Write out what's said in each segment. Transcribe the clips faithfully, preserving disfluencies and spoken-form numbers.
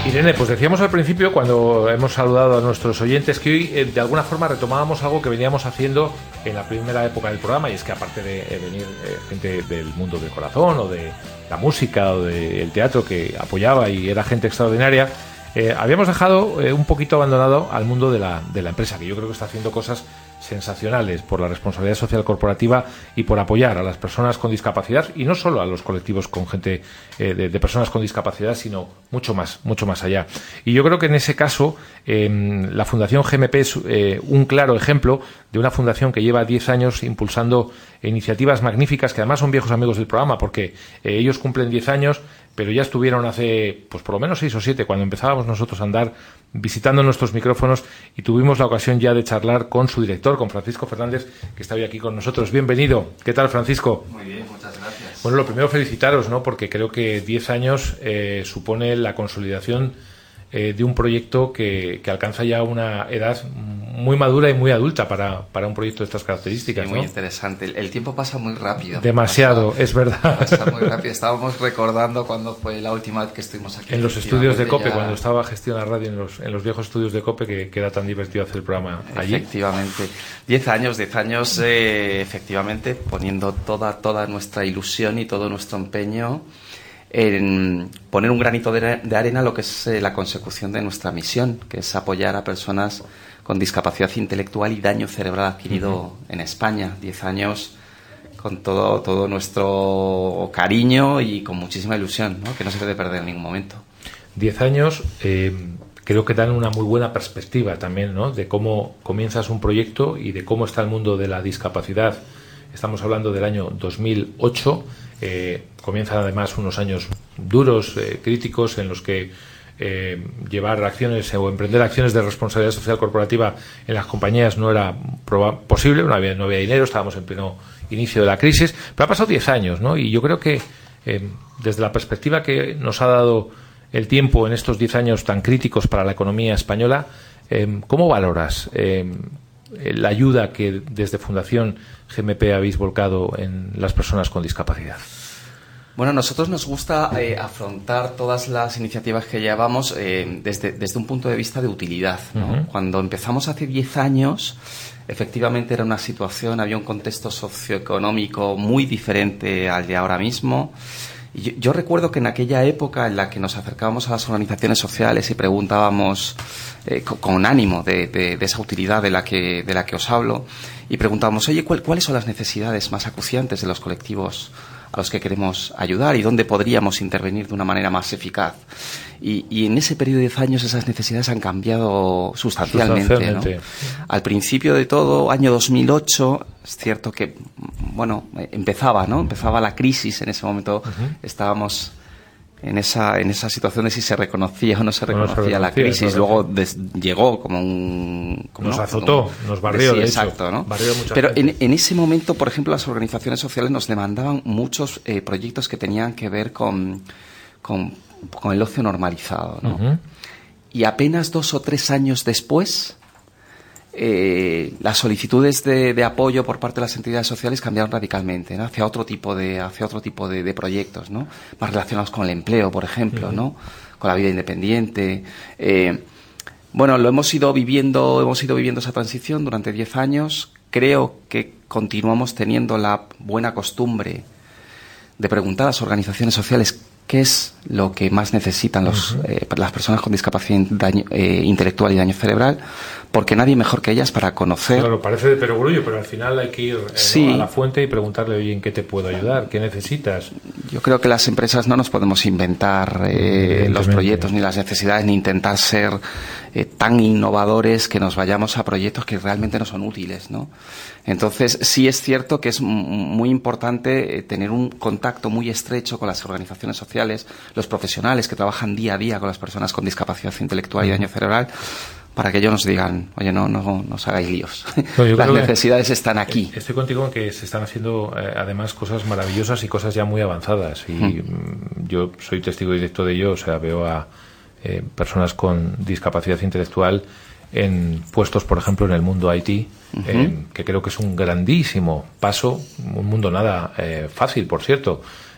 Irene, pues decíamos al principio, cuando hemos saludado a nuestros oyentes, que hoy eh, de alguna forma retomábamos algo que veníamos haciendo en la primera época del programa, y es que aparte de eh, venir eh, gente del mundo del corazón o de la música o del teatro que apoyaba y era gente extraordinaria, eh, habíamos dejado eh, un poquito abandonado al mundo de la, de la empresa, que yo creo que está haciendo cosas sensacionales por la responsabilidad social corporativa y por apoyar a las personas con discapacidad, y no solo a los colectivos con gente eh, de, de personas con discapacidad, sino mucho más, mucho más allá. Y yo creo que en ese caso eh, la Fundación G M P es eh, un claro ejemplo de una fundación que lleva diez años impulsando iniciativas magníficas, que además son viejos amigos del programa, porque eh, ellos cumplen diez años, pero ya estuvieron hace, pues por lo menos seis o siete, cuando empezábamos nosotros a andar visitando nuestros micrófonos, y tuvimos la ocasión ya de charlar con su director, con Francisco Fernández, que está hoy aquí con nosotros. Bienvenido. ¿Qué tal, Francisco? Muy bien, muchas gracias. Bueno, lo primero, felicitaros, ¿no? Porque creo que diez años eh, supone la consolidación eh, de un proyecto que, que alcanza ya una edad muy madura y muy adulta para, para un proyecto de estas características, sí, muy ¿no? interesante. El, el tiempo pasa muy rápido. Demasiado, pasa, es verdad. Pasa muy rápido. Estábamos recordando cuándo fue la última vez que estuvimos aquí. En los estudios de COPE, ya... cuando estaba Gestión la Radio, en los, en los viejos estudios de COPE, que, que era tan divertido hacer el programa allí. Efectivamente. Diez años, diez años, eh, efectivamente, poniendo toda, toda nuestra ilusión y todo nuestro empeño en poner un granito de, de arena a lo que es eh, la consecución de nuestra misión, que es apoyar a personas con discapacidad intelectual y daño cerebral adquirido uh-huh. en España. Diez años con todo, todo nuestro cariño y con muchísima ilusión, ¿no? Que no se puede perder en ningún momento. Diez años eh, creo que dan una muy buena perspectiva también, ¿no? De cómo comienzas un proyecto y de cómo está el mundo de la discapacidad. Estamos hablando del año dos mil ocho. Eh, comienzan además unos años duros, eh, críticos, en los que eh, llevar acciones o emprender acciones de responsabilidad social corporativa en las compañías no era proba- posible, no había, no había dinero, estábamos en pleno inicio de la crisis, pero ha pasado diez años, ¿no? Y yo creo que eh, desde la perspectiva que nos ha dado el tiempo en estos diez años tan críticos para la economía española, eh, ¿cómo valoras eh, la ayuda que desde Fundación G M P habéis volcado en las personas con discapacidad? Bueno, a nosotros nos gusta eh, afrontar todas las iniciativas que llevamos eh, desde, desde un punto de vista de utilidad, ¿no? Uh-huh. Cuando empezamos hace diez años, efectivamente era una situación, había un contexto socioeconómico muy diferente al de ahora mismo. Y yo, yo recuerdo que en aquella época en la que nos acercábamos a las organizaciones sociales y preguntábamos eh, con, con ánimo de, de, de esa utilidad de la que, de la que os hablo, y preguntábamos, oye, ¿cuál, ¿cuáles son las necesidades más acuciantes de los colectivos a los que queremos ayudar y dónde podríamos intervenir de una manera más eficaz? Y, y en ese periodo de diez años esas necesidades han cambiado sustancialmente, sustancialmente. ¿no? Al principio de todo, año dos mil ocho, es cierto que, bueno, empezaba, ¿no? Empezaba la crisis en ese momento. Uh-huh. Estábamos en esa en esa situación de si se reconocía o no se reconocía, no se reconocía la crisis. Luego des, llegó como un... Como, nos ¿no? azotó, como, nos barrió, de, de sí, hecho. Exacto, ¿no? Barrió mucha Pero gente. En, en ese momento, por ejemplo, las organizaciones sociales nos demandaban muchos eh, proyectos que tenían que ver con, con, con el ocio normalizado, ¿no? Uh-huh. Y apenas dos o tres años después, eh, las solicitudes de, de apoyo por parte de las entidades sociales cambiaron radicalmente, ¿no? Hacia otro tipo de hacia otro tipo de, de proyectos, ¿no? Más relacionados con el empleo, por ejemplo, uh-huh. ¿no? Con la vida independiente. Eh, bueno, lo hemos ido viviendo, hemos ido viviendo esa transición durante diez años. Creo que continuamos teniendo la buena costumbre de preguntar a las organizaciones sociales qué es lo que más necesitan los, uh-huh. eh, las personas con discapacidad daño, eh, intelectual y daño cerebral, porque nadie mejor que ellas para conocer. Claro, parece de perogrullo, pero al final hay que ir eh, sí. ¿no? a la fuente y preguntarle, oye, ¿en qué te puedo ayudar? ¿Qué necesitas? Yo creo que las empresas no nos podemos inventar eh, los proyectos ni las necesidades, ni intentar ser eh, tan innovadores que nos vayamos a proyectos que realmente no son útiles, ¿no? Entonces, sí es cierto que es muy importante tener un contacto muy estrecho con las organizaciones sociales, los profesionales que trabajan día a día con las personas con discapacidad intelectual y daño cerebral, para que ellos nos digan, oye, no, no, no os hagáis líos. No, las necesidades están aquí. Estoy contigo en que se están haciendo, eh, además, cosas maravillosas y cosas ya muy avanzadas. Y mm. yo soy testigo directo de ello, o sea, veo a eh, personas con discapacidad intelectual en puestos, por ejemplo, en el mundo I T, uh-huh. eh, que creo que es un grandísimo paso, un mundo nada eh, fácil, por cierto,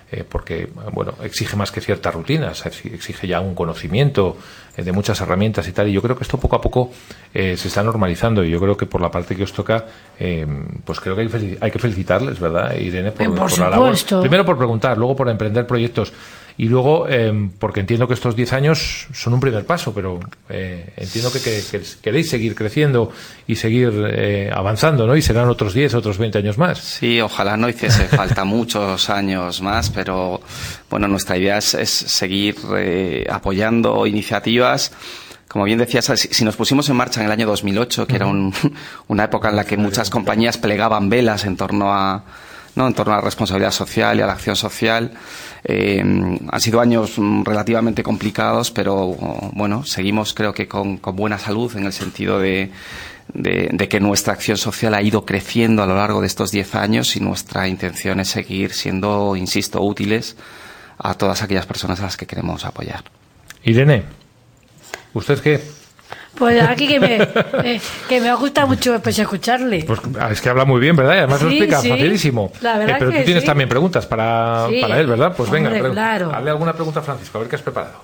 eh, porque, bueno, exige más que ciertas rutinas, exige ya un conocimiento eh, de muchas herramientas y tal, y yo creo que esto poco a poco eh, se está normalizando, y yo creo que por la parte que os toca, eh, pues creo que hay, felici- hay que felicitarles, ¿verdad, Irene? Por, por, por la labor. Primero por preguntar, luego por emprender proyectos, y luego, eh, porque entiendo que estos diez años son un primer paso, pero eh, entiendo que, que, que queréis seguir creciendo y seguir eh, avanzando, ¿no? Y serán otros diez, otros veinte años más. Sí, ojalá no hiciese falta muchos años más, pero bueno, nuestra idea es, es seguir eh, apoyando iniciativas. Como bien decías, si, si nos pusimos en marcha en el año dos mil ocho, que uh-huh. era un, una época en la que muchas compañías plegaban velas en torno a ¿no? en torno a la responsabilidad social y a la acción social. Eh, han sido años relativamente complicados, pero bueno, seguimos creo que con, con buena salud en el sentido de, de, de que nuestra acción social ha ido creciendo a lo largo de estos diez años y nuestra intención es seguir siendo, insisto, útiles a todas aquellas personas a las que queremos apoyar. Irene, ¿usted qué? Pues aquí que me, eh, que me gusta mucho pues, escucharle. Pues es que habla muy bien, ¿verdad? Y además sí, lo explica sí, facilísimo. La verdad eh, pero que tú tienes sí. también preguntas para, sí. para él, ¿verdad? Pues Hombre, venga, claro. hazle alguna pregunta a Francisco, a ver qué has preparado.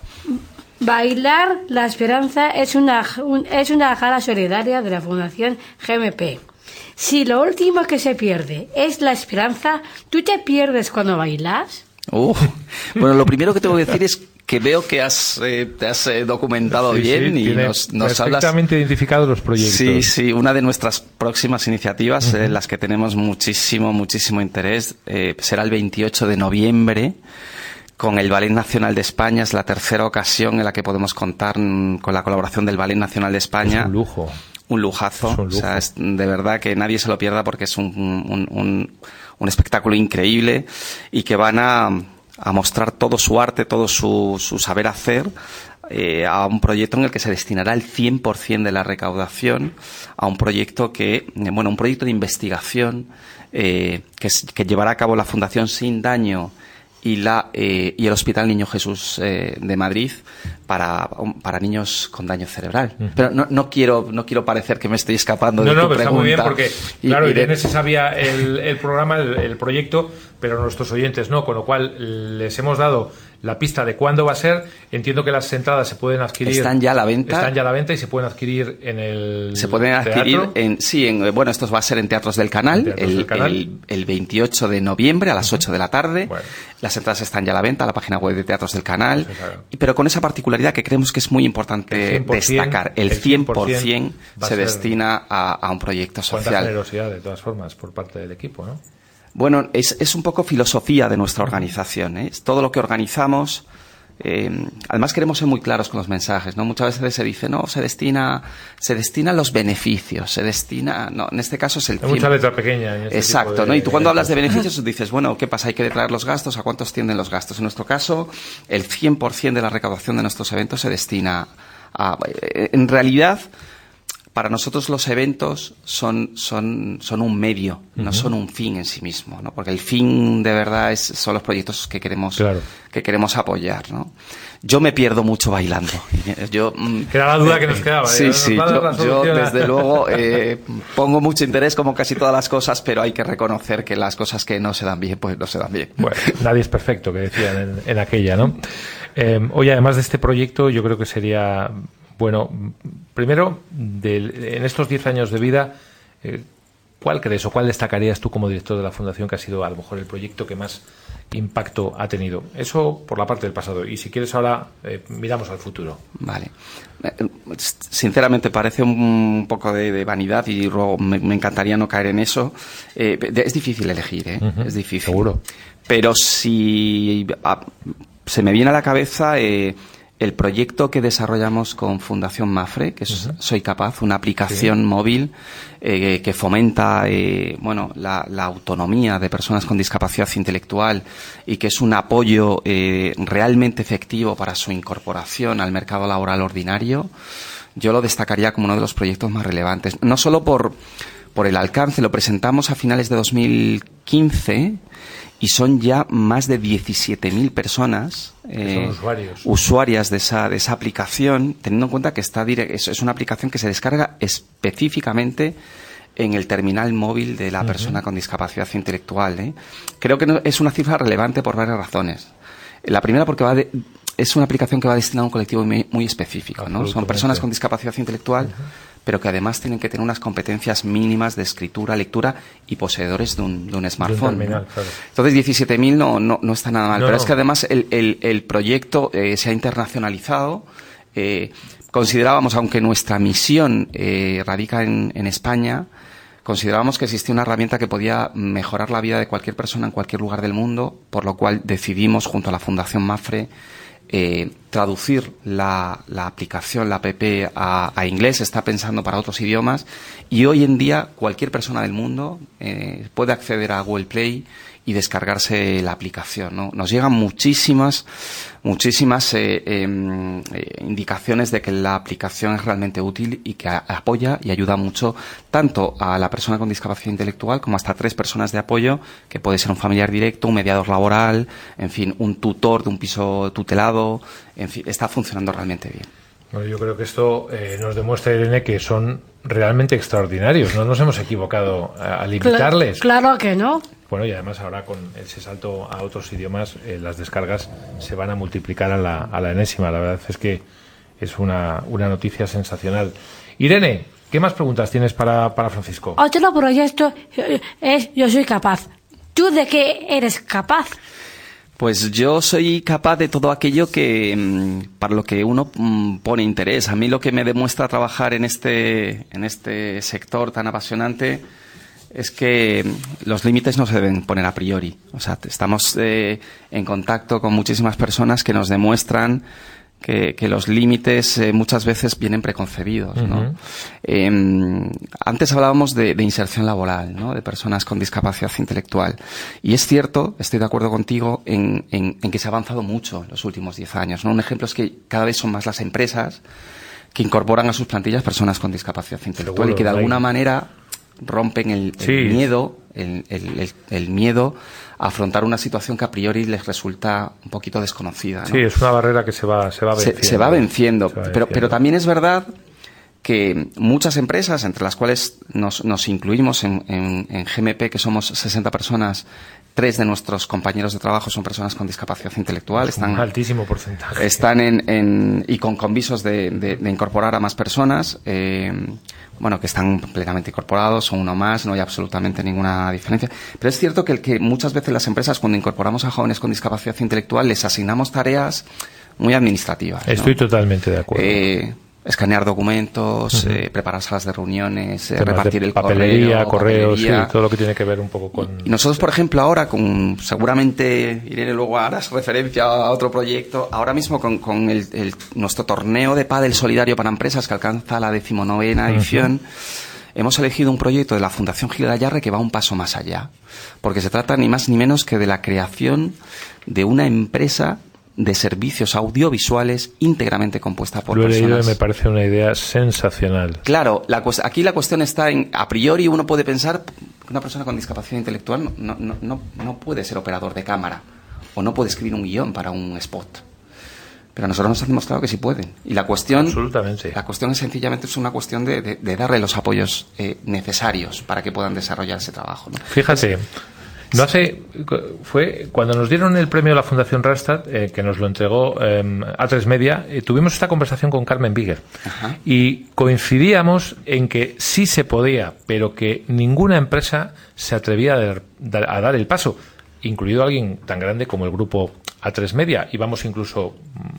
Bailar la Esperanza es una, un, es una gala solidaria de la Fundación G M P. Si lo último que se pierde es la esperanza, ¿tú te pierdes cuando bailas? Uh, bueno, lo primero que tengo que decir es que veo que has, eh, te has eh, documentado sí, bien sí, y nos, nos hablas... perfectamente identificados los proyectos. Sí, sí, una de nuestras próximas iniciativas, uh-huh. en eh, las que tenemos muchísimo, muchísimo interés, eh, será el veintiocho de noviembre con el Ballet Nacional de España. Es la tercera ocasión en la que podemos contar mm, con la colaboración del Ballet Nacional de España. Es un lujo. Un lujazo. Es un lujo. O sea, es de verdad que nadie se lo pierda porque es un, un, un, un espectáculo increíble y que van a... a mostrar todo su arte, todo su, su saber hacer eh, a un proyecto en el que se destinará el cien por ciento de la recaudación a un proyecto que, bueno, un proyecto de investigación eh, que, que llevará a cabo la Fundación Sin Daño y la eh, y el Hospital Niño Jesús eh, de Madrid para, para niños con daño cerebral. Uh-huh. Pero no, no quiero no quiero parecer que me estoy escapando no, de no, tu pero pregunta. Está muy bien porque, claro, Irene se sabía el, el programa, el, el proyecto, pero nuestros oyentes no, con lo cual les hemos dado la pista de cuándo va a ser. Entiendo que las entradas se pueden adquirir. Están ya a la venta. Están ya a la venta y se pueden adquirir en el Se pueden adquirir teatro. en sí, en, bueno, esto va a ser en Teatros del Canal, Teatros el, del Canal. El, el veintiocho de noviembre a las ocho de la tarde. Bueno. Las entradas están ya a la venta en la página web de Teatros del Canal. Sí, claro. Pero con esa particularidad que creemos que es muy importante el cien por ciento, destacar. El cien por ciento va a se ser, destina a, a un proyecto social. Cuánta generosidad, de todas formas, por parte del equipo, ¿no? Bueno, es, es un poco filosofía de nuestra organización, ¿eh? Es todo lo que organizamos. Eh, además queremos ser muy claros con los mensajes, ¿no? Muchas veces se dice, no, se destina, se destina a los beneficios, se destina, no, en este caso es el Hay mucha letra pequeña. En este Exacto, tipo de, ¿no? Y tú cuando de hablas de beneficios dices, bueno, ¿qué pasa? Hay que declarar los gastos, ¿a cuántos tienden los gastos? En nuestro caso, el cien por ciento de la recaudación de nuestros eventos se destina a, en realidad, para nosotros los eventos son, son, son un medio, uh-huh. no son un fin en sí mismo, ¿no? Porque el fin de verdad es, son los proyectos que queremos, claro. que queremos apoyar, ¿no? Yo me pierdo mucho bailando. Yo, que era la duda que nos quedaba. Sí, ¿eh? sí, yo, yo desde luego eh, pongo mucho interés como casi todas las cosas, pero hay que reconocer que las cosas que no se dan bien, pues no se dan bien. Bueno, nadie es perfecto, que decían en, en aquella, ¿no? Eh, oye, además de este proyecto, yo creo que sería... Bueno, primero, de, en estos diez años de vida, eh, ¿cuál crees o cuál destacarías tú como director de la Fundación que ha sido a lo mejor el proyecto que más impacto ha tenido? Eso por la parte del pasado. Y si quieres ahora, eh, miramos al futuro. Vale. Sinceramente parece un poco de, de vanidad y luego me, me encantaría no caer en eso. Eh, es difícil elegir, ¿eh? Uh-huh, es difícil. Seguro. Pero si a, se me viene a la cabeza... Eh, el proyecto que desarrollamos con Fundación Mafre, que es uh-huh. Soy Capaz, una aplicación sí. móvil eh, que fomenta eh, bueno, la, la autonomía de personas con discapacidad intelectual y que es un apoyo eh, realmente efectivo para su incorporación al mercado laboral ordinario, yo lo destacaría como uno de los proyectos más relevantes. No solo por, por el alcance, lo presentamos a finales de dos mil quince y son ya más de diecisiete mil personas eh, son usuarios. usuarias de esa, de esa aplicación, teniendo en cuenta que está dire- es, es una aplicación que se descarga específicamente en el terminal móvil de la uh-huh. persona con discapacidad intelectual. ¿eh? Creo que no, es una cifra relevante por varias razones. La primera porque va de, es una aplicación que va destinada a un colectivo muy, muy específico, ¿no? Son personas con discapacidad intelectual, uh-huh. pero que además tienen que tener unas competencias mínimas de escritura, lectura y poseedores de un, de un smartphone. De un terminal, claro. Entonces diecisiete mil no, no, no está nada mal, no, pero no. es que además el, el, el proyecto eh, se ha internacionalizado. Eh, considerábamos, aunque nuestra misión eh, radica en, en España, considerábamos que existía una herramienta que podía mejorar la vida de cualquier persona en cualquier lugar del mundo, por lo cual decidimos, junto a la Fundación MAPFRE, eh, traducir la, la aplicación, la app, a, a inglés. Está pensando para otros idiomas. Y hoy en día, cualquier persona del mundo eh, puede acceder a Google Play y descargarse la aplicación, ¿no? Nos llegan muchísimas, muchísimas eh, eh, indicaciones de que la aplicación es realmente útil y que a, apoya y ayuda mucho tanto a la persona con discapacidad intelectual como hasta tres personas de apoyo, que puede ser un familiar directo, un mediador laboral, en fin, un tutor de un piso tutelado, en fin, está funcionando realmente bien. Bueno, yo creo que esto eh, nos demuestra, Irene, que son realmente extraordinarios. No nos hemos equivocado a, a limitarles. Claro, claro que no. Bueno, y además ahora con ese salto a otros idiomas, eh, las descargas se van a multiplicar a la, a la enésima. La verdad es que es una, una noticia sensacional. Irene, ¿qué más preguntas tienes para, para Francisco? Otro proyecto es Yo soy capaz. ¿Tú de qué eres capaz? Pues yo soy capaz de todo aquello que para lo que uno pone interés. A mí lo que me demuestra trabajar en este en este sector tan apasionante es que los límites no se deben poner a priori. O sea, estamos eh, en contacto con muchísimas personas que nos demuestran que, que los límites eh, muchas veces vienen preconcebidos, ¿no? Uh-huh. Eh, antes hablábamos de, de inserción laboral, ¿no? De personas con discapacidad intelectual. Y es cierto, estoy de acuerdo contigo, en, en, en que se ha avanzado mucho en los últimos diez años, ¿no? Un ejemplo es que cada vez son más las empresas que incorporan a sus plantillas personas con discapacidad intelectual. Seguro, y que de alguna manera rompen el, el sí. miedo, el, el, el, el miedo a afrontar una situación que a priori les resulta un poquito desconocida, ¿no? Sí, es una barrera que se va, se va venciendo. Se, se va venciendo, se va pero, venciendo. pero también es verdad que muchas empresas, entre las cuales nos, nos incluimos en, en, en G M P, que somos sesenta personas, tres de nuestros compañeros de trabajo son personas con discapacidad intelectual. Están, un altísimo porcentaje. Están en, en, y con, con visos de, de, de incorporar a más personas, eh, bueno, que están plenamente incorporados, son uno más, no hay absolutamente ninguna diferencia. Pero es cierto que, el que muchas veces las empresas, cuando incorporamos a jóvenes con discapacidad intelectual, les asignamos tareas muy administrativas, ¿no? Estoy totalmente de acuerdo. Eh, escanear documentos, uh-huh. eh, preparar salas de reuniones, eh, repartir el papelería, correo, correos, sí, todo lo que tiene que ver un poco con... Y nosotros, por ejemplo, ahora, con seguramente Irene luego harás referencia a otro proyecto, ahora mismo con, con el, el, nuestro torneo de pádel solidario para empresas que alcanza la decimonovena edición, uh-huh. hemos elegido un proyecto de la Fundación Gil Gayarre que va un paso más allá, porque se trata ni más ni menos que de la creación de una empresa de servicios audiovisuales íntegramente compuesta por Lo he personas. leído y me parece una idea sensacional. Claro, la, aquí la cuestión está en, a priori uno puede pensar que una persona con discapacidad intelectual no, no, no, no puede ser operador de cámara o no puede escribir un guión para un spot. Pero a nosotros nos han demostrado que sí pueden. Y la cuestión, Absolutamente. La cuestión es sencillamente es una cuestión de, de, de darle los apoyos eh, necesarios para que puedan desarrollar ese trabajo, ¿no? Fíjate. No hace, fue cuando nos dieron el premio de la Fundación Randstad, eh, que nos lo entregó eh, A tres Media, eh, tuvimos esta conversación con Carmen Bigger. Ajá. Y coincidíamos en que sí se podía, pero que ninguna empresa se atrevía a dar, a dar el paso, incluido alguien tan grande como el grupo A tres Media. Y vamos incluso,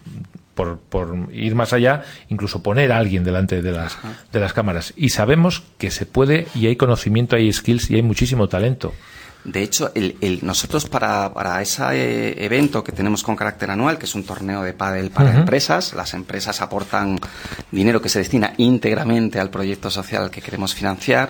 por, por ir más allá, incluso poner a alguien delante de las, de las cámaras. Y sabemos que se puede, y hay conocimiento, hay skills y hay muchísimo talento. De hecho, el, el, nosotros para, para ese eh, evento que tenemos con carácter anual, que es un torneo de pádel para uh-huh. empresas, las empresas aportan dinero que se destina íntegramente al proyecto social que queremos financiar.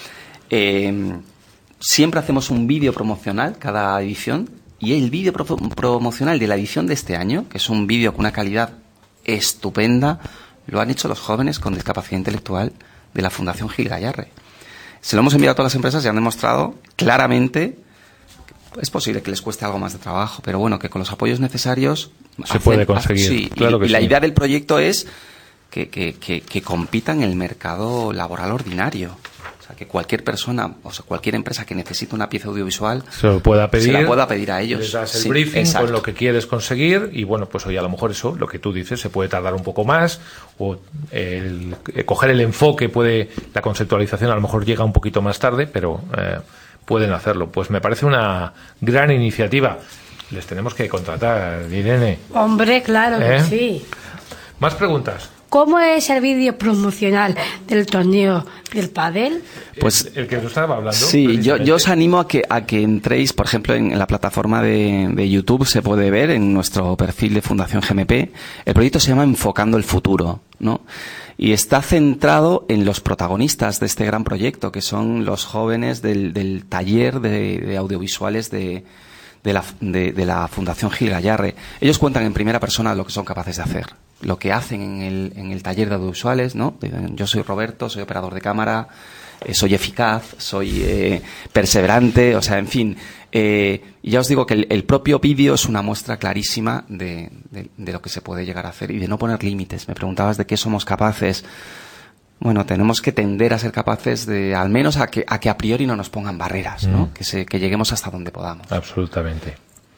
Eh, siempre hacemos un vídeo promocional cada edición, y el vídeo pro- promocional de la edición de este año, que es un vídeo con una calidad estupenda, lo han hecho los jóvenes con discapacidad intelectual de la Fundación Gil Gayarre. Se lo hemos enviado a todas las empresas y han demostrado claramente, es posible que les cueste algo más de trabajo, pero bueno, que con los apoyos necesarios se hacen, puede conseguir. Sí, claro y, que y la sí. idea del proyecto es que, que, que, que compitan en el mercado laboral ordinario. O sea, que cualquier persona, o sea, cualquier empresa que necesite una pieza audiovisual se lo pueda pedir, se la pueda pedir a ellos. Les das el sí, briefing exacto. con lo que quieres conseguir y bueno, pues hoy a lo mejor eso, lo que tú dices, se puede tardar un poco más o el, el coger el enfoque puede, la conceptualización a lo mejor llega un poquito más tarde, pero eh, pueden hacerlo. Pues me parece una gran iniciativa. Les tenemos que contratar, Irene. Hombre, claro ¿Eh? que sí. ¿Más preguntas? ¿Cómo es el vídeo promocional del torneo del pádel? Pues el, el que tú estabas hablando. Sí, yo, yo os animo a que a que entréis, por ejemplo, en, en la plataforma de, de YouTube se puede ver en nuestro perfil de Fundación G M P. El proyecto se llama Enfocando el Futuro, ¿no? Y está centrado en los protagonistas de este gran proyecto, que son los jóvenes del, del taller de, de audiovisuales de, de, la, de, de la Fundación Gil Gayarre. Ellos cuentan en primera persona lo que son capaces de hacer, lo que hacen en el, en el taller de audiovisuales, ¿no? Yo soy Roberto, soy operador de cámara, eh, soy eficaz, soy eh, perseverante, o sea, en fin. Eh, y ya os digo que el, el propio vídeo es una muestra clarísima de, de, de lo que se puede llegar a hacer y de no poner límites. Me preguntabas de qué somos capaces. Bueno, tenemos que tender a ser capaces de, al menos a que a, que a priori no nos pongan barreras, ¿no? Mm. Que, se, que lleguemos hasta donde podamos. Absolutamente.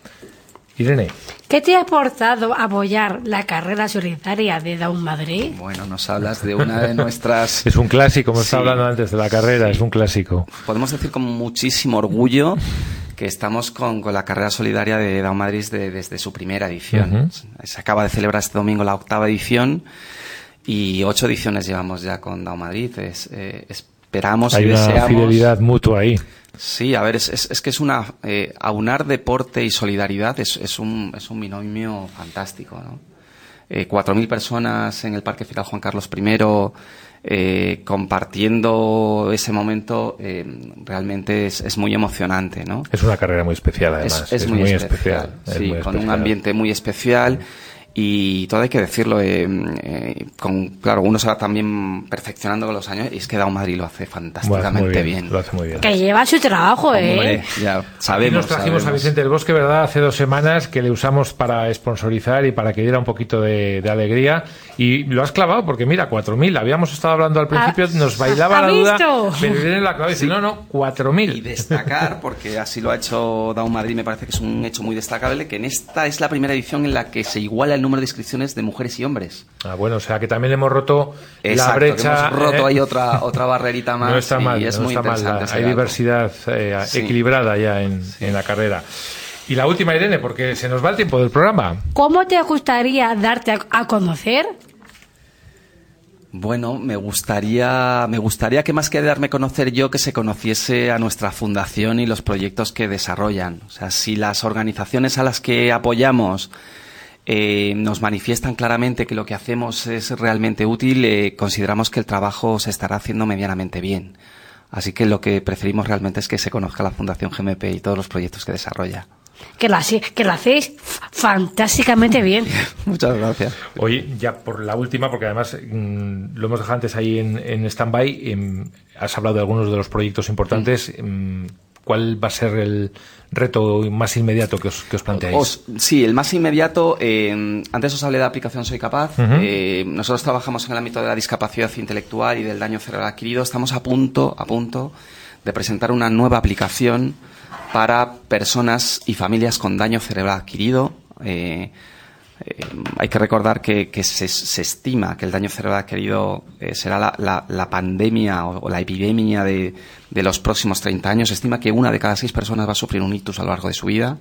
Irene. ¿Qué te ha aportado apoyar la carrera solidaria de Down Madrid? Bueno, nos hablas de una de nuestras... Es un clásico, como sí, estaba hablando antes de la carrera, sí. Es un clásico. Podemos decir con muchísimo orgullo que estamos con, con la carrera solidaria de Down Madrid de, desde su primera edición. Uh-huh. Se acaba de celebrar este domingo la octava edición y ocho ediciones llevamos ya con Down Madrid. Es, eh, esperamos Hay y una deseamos... fidelidad mutua ahí. Sí, a ver, es, es, es que es una... Eh, aunar deporte y solidaridad es, es, un, es un binomio fantástico, ¿no? Eh, cuatro mil personas en el Parque Final Juan Carlos primero eh, compartiendo ese momento eh, realmente es, es muy emocionante, ¿no? Es una carrera muy especial, además. Es, es, es muy, muy especial, especial. Sí, muy con especial. Un ambiente muy especial. Y todo hay que decirlo, eh, eh, con, claro, uno se va también perfeccionando con los años y es que Down Madrid lo hace fantásticamente bueno, bien, bien. Lo hace muy bien. Que lleva su trabajo, Hombre, ¿eh? Ya sabemos. Aquí nos trajimos sabemos. a Vicente del Bosque, ¿verdad? Hace dos semanas que le usamos para sponsorizar y para que diera un poquito de, de alegría. Y lo has clavado porque, mira, cuatro mil. Habíamos estado hablando al principio, ah, nos bailaba la duda. Visto? Pero viene la clave y dice, no, no, cuatro mil. Y destacar, porque así lo ha hecho Down Madrid, me parece que es un hecho muy destacable, que en esta es la primera edición en la que se iguala el número de inscripciones de mujeres y hombres. Ah, bueno, o sea que también hemos roto Exacto, la brecha. Hemos roto eh, ahí otra otra barrerita más. No está mal, y es no muy está mal. interesante. Hay diversidad eh, sí. equilibrada ya en, sí. en la carrera. Y la última, Irene, porque se nos va el tiempo del programa. ¿Cómo te gustaría darte a, a conocer? Bueno, me gustaría, me gustaría que más que darme a conocer yo, que se conociese a nuestra fundación y los proyectos que desarrollan. O sea, si las organizaciones a las que apoyamos eh, nos manifiestan claramente que lo que hacemos es realmente útil, eh, consideramos que el trabajo se estará haciendo medianamente bien. Así que lo que preferimos realmente es que se conozca la Fundación G M P y todos los proyectos que desarrolla. Que lo, que lo hacéis fantásticamente bien. Muchas gracias. Oye, ya por la última, porque además mmm, lo hemos dejado antes ahí en, en stand-by, eh, has hablado de algunos de los proyectos importantes. Mm. Eh, ¿Cuál va a ser el reto más inmediato que os, que os planteáis? Os, sí, el más inmediato, eh, antes os hablé de la aplicación Soy Capaz. Uh-huh. eh, nosotros trabajamos en el ámbito de la discapacidad intelectual y del daño cerebral adquirido. Estamos a punto, a punto de presentar una nueva aplicación para personas y familias con daño cerebral adquirido. Eh, eh, hay que recordar que, que se, se estima que el daño cerebral adquirido eh, será la, la, la pandemia o, o la epidemia de, de los próximos treinta años. Se estima que una de cada seis personas va a sufrir un ictus a lo largo de su vida.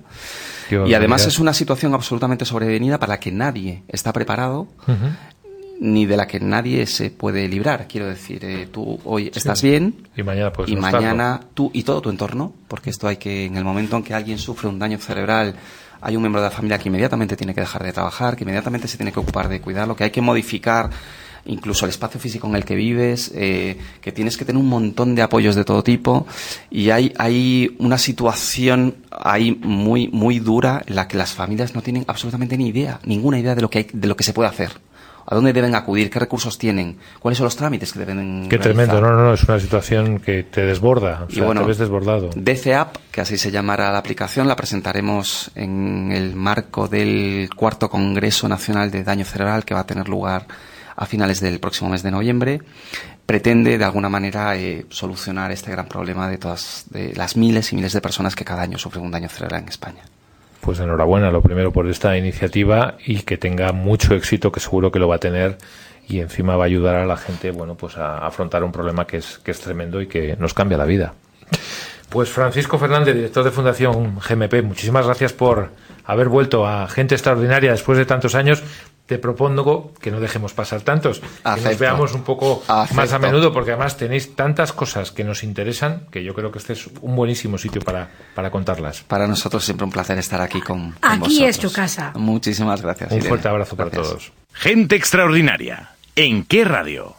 Y además es una situación absolutamente sobrevenida para la que nadie está preparado. Uh-huh. Ni de la que nadie se puede librar. Quiero decir, eh, tú hoy sí. estás bien y mañana, pues, y no mañana estarlo. Tú y todo tu entorno, porque esto hay que, en el momento en que alguien sufre un daño cerebral, hay un miembro de la familia que inmediatamente tiene que dejar de trabajar, que inmediatamente se tiene que ocupar de cuidarlo, que hay que modificar incluso el espacio físico en el que vives, eh, que tienes que tener un montón de apoyos de todo tipo, y hay, hay una situación ahí muy, muy dura en la que las familias no tienen absolutamente ni idea, ninguna idea de lo que hay, de lo que se puede hacer. ¿A dónde deben acudir? ¿Qué recursos tienen? ¿Cuáles son los trámites que deben Qué realizar? tremendo, no, no, no, es una situación que te desborda, o sea, y bueno, te ves desbordado. D C App, que así se llamará la aplicación, la presentaremos en el marco del cuarto Congreso Nacional de Daño Cerebral, que va a tener lugar a finales del próximo mes de noviembre. pretende de alguna manera eh, solucionar este gran problema de todas de las miles y miles de personas que cada año sufren un daño cerebral en España. Pues enhorabuena, lo primero, por esta iniciativa, y que tenga mucho éxito, que seguro que lo va a tener, y encima va a ayudar a la gente, bueno, pues a afrontar un problema que es, que es tremendo y que nos cambia la vida. Pues Francisco Fernández, director de Fundación G M P, muchísimas gracias por haber vuelto a Gente Extraordinaria después de tantos años. Te propongo que no dejemos pasar tantos, Acepto. que nos veamos un poco Acepto. más a menudo, porque además tenéis tantas cosas que nos interesan, que yo creo que este es un buenísimo sitio para, para contarlas. Para nosotros siempre un placer estar aquí con, con Aquí vosotros. es tu casa. Muchísimas gracias. Un Irene. fuerte abrazo Gracias. para todos. Gente Extraordinaria. ¿En qué radio?